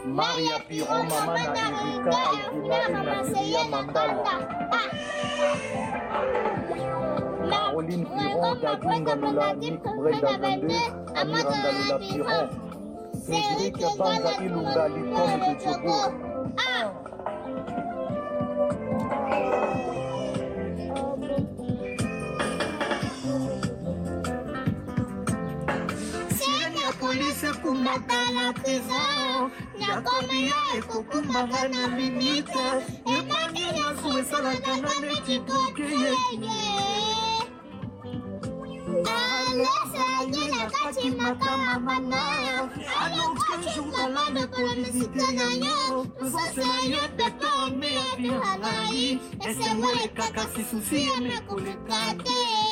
Maria Piron, Mama na Erika, Alvina et Nadia Mandala. Caroline Piron, Dadunga Lula, Nick Breda 22, Amiranda Lula Piron. Cédric Banza Ilunga, l'icône de Djogo. Police kumata la prison Nyakomia ekukumanga na minita Emaki na suesala dana netitoke Alesa yena kati makama manaya Alonke jukalane polisite na yo Sose na yo peto me abihalai Ese mwele kaka sisusi eme kulikate